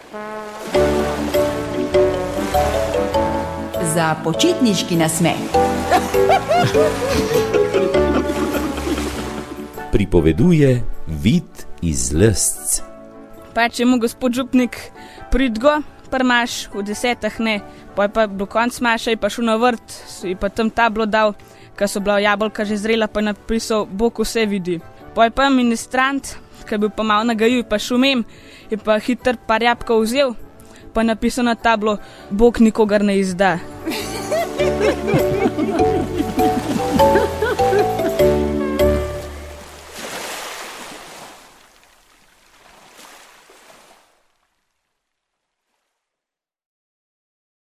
Za počitniški nasmeh. Pripoveduje Vid iz Lsc. Če mu gospod župnik pridgo, prmaš v 10 ne, pa je pa do konc maša, je pa šel na vrt, je pa tam tablo dal, ko so bila jabolka že zrela, pa je napisal, Bog vse vidi. Pa je pa ministrant, ki je bil pa malo nagajil, pa šumem, je pa hiter par jabkov vzel, pa je napisal na tablo, Bog nikogar ne izda.